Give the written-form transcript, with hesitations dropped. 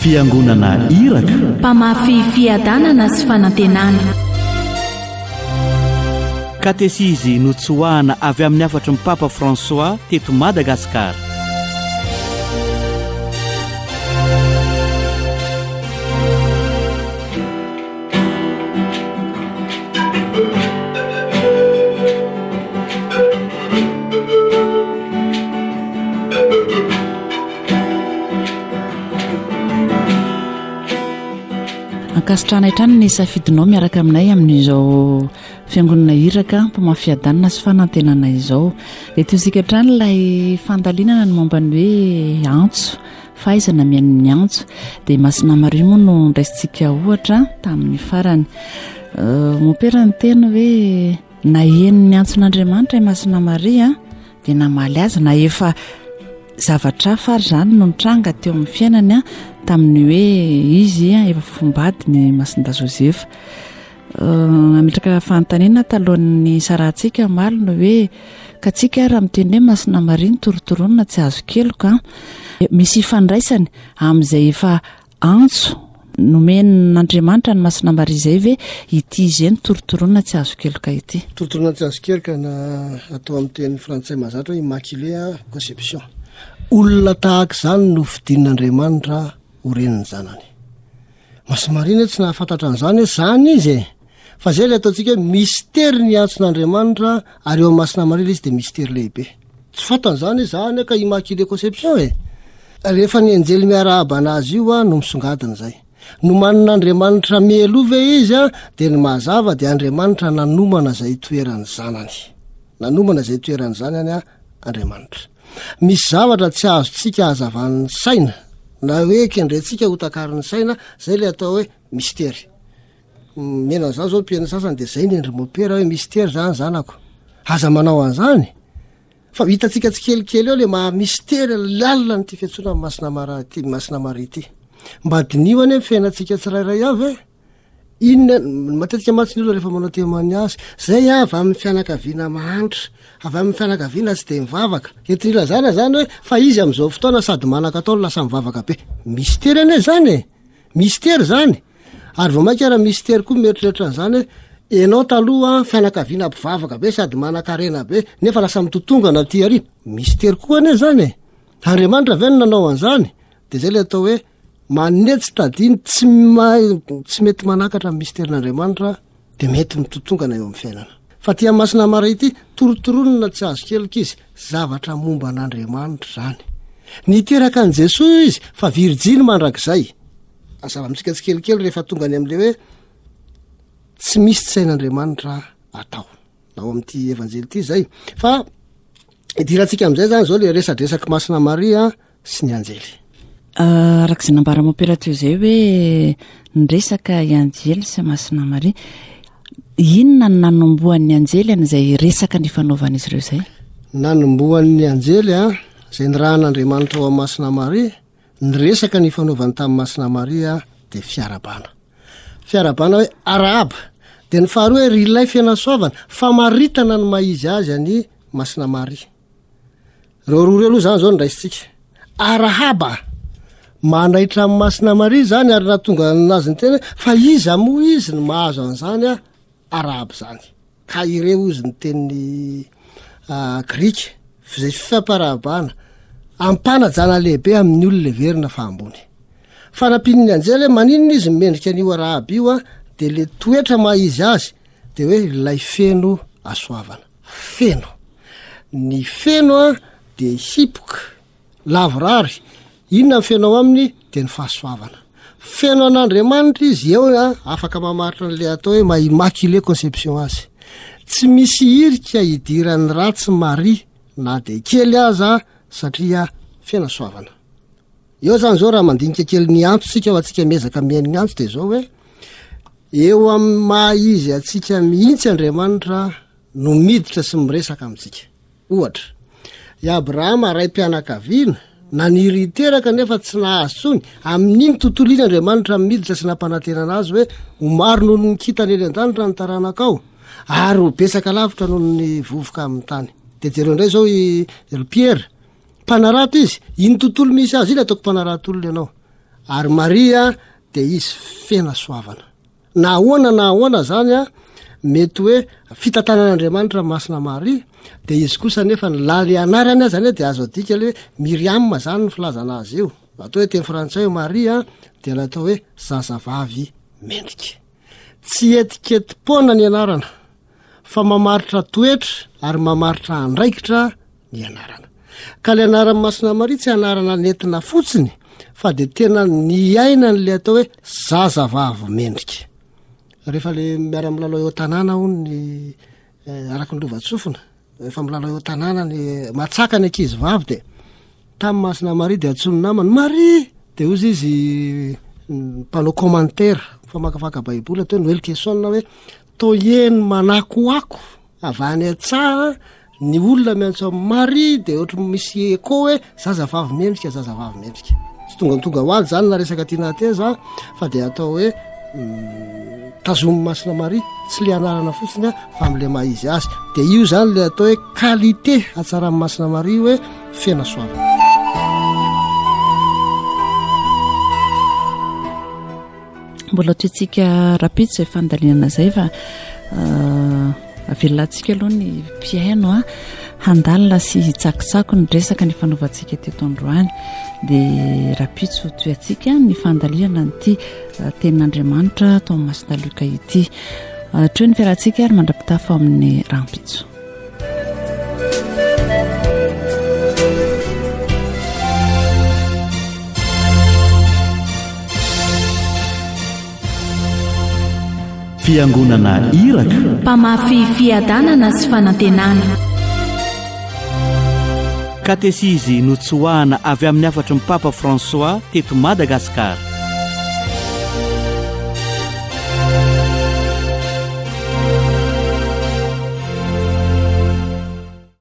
fiangonana iraka, mpamafy fiadanana sy fanantenana. katesizy notsoahana avy amin'ny afatry ny Papa François teto Madagasikara. Ankasitrana itrany ny safidinao miaraka aminay amin'izao fiangonana iraka mpamafiadanana sy fanantenana izao. Eto isika trany ilay fandalinana ny momba ny hoe antso, fahaizana miain'ny antso, dia Masina Maria moa no ndraisintsika ohatra tamin'ny farany. Mopera ny teny hoe na hen'ny antson'Andriamanitra i Masina Maria dia namaly azy, na efa zavatra fary zany no nitranga teo amin'ny fiainany tamin'ny hoe izy efa fofombady ny Masinda Josefa. Nametraka fanontaniana talohan'ny sarantsika maly no hoe ka tsika raha miteny hoe Masina Maria nitorotoronina tsy azo keloka, misy ifandraisany amin'izay efa antso nomen'Andriamanitra ny Masina Maria izay ve ity izy nitorotoronina tsy azo keloka ity. Torotoronina tsy azo keloka na atao amin'ny teny frantsay mazatra hoe Immaculée Conception. Olona tahaka izany no fidin'Andriamanitra ho reniny zanany. Masina Maria tsy nahafantatra an'izany zany izy fa zay le ataontsika hoe mystère ny antson'Andriamanitra ary eo Masina Maria izy dia mystère lehibe. Tsy fantan'izany zany ka Immaculée Conception rehefa ny anjely miarahaba anazy io no misongadina zay. No manan'Andriamanitra mielova izy dia ny mazava dia Andriamanitra nanomana zay toerany zanany. Nanomana zay toerany zanany Andriamanitra. Misy zavatra tsy azotsika hazavan'ny saina na hoe kendrentsika hotakarin'ny saina, zay le atao hoe mystère. Mena zany zao mpiaina sasany dia zay ny endry mopera hoe mystère zany zanako. Aza manao an'izany. Fa hitantsika tsy kelikely eo le maha mystère lalina nyty fiantsoana Masina Maria ity. Mba diniwany fiainantsika tsirairay avy inona matetika matsiny olona rehefa manao témoignage zay avy amin'ny fianakaviana mahantra, avy amin'ny fianakaviana tsy dia mivavaka. Eto ilazana zany hoe fa izy amin'izao fotoana sady manakatao lasa mivavaka be. Mystère ane zany mystère zany. Ary vao mainka raha mystère koa mieritreritra zany enao taloha fianakaviana mpivavaka be sady manan-karena be nefa lasa mitotongana aty arina. Mystère koa ane zany. Andriamanitra ve nanao an'izany? Dia zay le atao hoe manetsy tadiny tsy mety manakatra amin'ny mystèren'Andriamanitra dia mety mitotongana eo amin'ny fiainana. Fa tia Masina Maria ity torotoronina tsy azo keloka izy, zavatra momba an'Andriamanitra zany. Niteraka an' Jesosy izy fa virjiny mandrakizay. Azava-mitsika tsy kelikely rehefa tonga any amin'ilay hoe tsy misy tsy sain'Andriamanitra atao. Ao amin'ity evanjely ity zay. Fa idirantsika amin'izay zany zao le resadresaka Masina Maria sy ny anjely. Arak'izay nambarana opérateur zay hoe nresaka anjely sy Masina Maria, inona ny nanomboan'ny anjely an'izay resaka ny fanaovan'izy ireo zay? Nanomboan'ny anjely zay nirahan'Andriamanitra ao Masina Maria, niresaka ny fanaovany tamin'ny Masina Maria dia fiarabana. Fiarabana hoe arahaba. Dia ny faharoa hoe rilay fianasoavana, famaritana ny maizy azy any Masina Maria. Reo roa reo aloha zany zao niraisitsika. Arahaba manaitra amin'ny Masina Maria zany ary nahatonga anazy ny tena fa iza moa izy ny mahazo an'izany arahaba zany. Ka ireo izy ny teny Grika zay fifamparahabana ampanajana lehibe amin'ny olona verina fa ambony. Fanampin'ny anjely maninona izy mendrika an'io arahaba io dia le toetra maizy azy dia hoe ilay feno asoavana. Feno. Ny feno dia hipoka, lavorary. Inona ny fenao aminy dia ny fahasoavana. Feno an'Andriamanitra izy eo afaka mamaritra n'ilay atao hoe ma-Immaculée Conception azy. Tsy misy irika idiran'ny ratsy Maria na dia kely aza satria fianasoavana. Eo zany zao raha mandinika kely ny antsika ao atsika miezaka miainy ny antso dia zao hoe eo amin'ny maha izy atsika mihitsy Andriamanitra no miditra sy miresaka amintsika. Ohatra, i Abrahama raim-pianakaviana na niriteraka nefa tsy nahazo tsony amin'iny tontolo iny Andriamanitra miditra sy nampanantenana azy hoe ho maro noho ny kitany eny an-danitra ny taranaka ao ary ho besaka lavitra noho ny vovoka amin'ny tany. Dia jereo indray zao i Pierre mpanarato izy, iny tontolo misy azy iny ataoko mpanarato olona ianao. ary Maria dia izy fena soavana na ahoana zany a mety hoe fitantanan'Andriamanitra masina Maria dia izy kosa nefa ny laly anarany zany dia azo adika le Miriam zany ny filazana azy io atao hoe teny frantsay Maria dia atao hoe zazavavy mendrika tsy etiketi-pona ny anarana fa mamaritra toetra ary mamaritra andraikitra ny anarana ka le anarany masina Maria tsy anarana nentina fotsiny fa dia tena ny aina n'le atao hoe zazavavy mendrika rehefa le miara milalao eo tanàna hony araka ny lovatsofina efa milalao eo tanàna ny matsaka ny ankizy vavy dia tamin'ny masina Maria dia atsony namany Maria dia ozy izy mpanao commentaire famakafaka baiboly atao hoe Noël Kesson hoe toyeny manakoako avany atsara ny olona miantso Maria dia ohatra misy écho hoe zazavavy mendrika tsy tonga ho azy zany na resaka tiana teza fa dia atao hoe tazomy masina Maria tsy le anarana fotsiny fa am'le maizy azy dia io zany le atao hoe qualité atsaran'ny masina Maria hoe fena soavana. Mbola toetsika rapide zay fandalinana zay fa avelantsika aloha ny piano handalina sy tsakitsako ny resaka ny fanaovantsika teto androany dia rapide so toetsika ny fandaliana nyity tenin'Andriamanitra tao masina Luka ity treo ny fiarahantsika ary mandrapitafa amin'ny rampitso. Fiangonana Iraka mpamafy fiadanana sy fanantenana katesizy notsoahana avy amin'ny afatry ny Papa François teto Madagasikara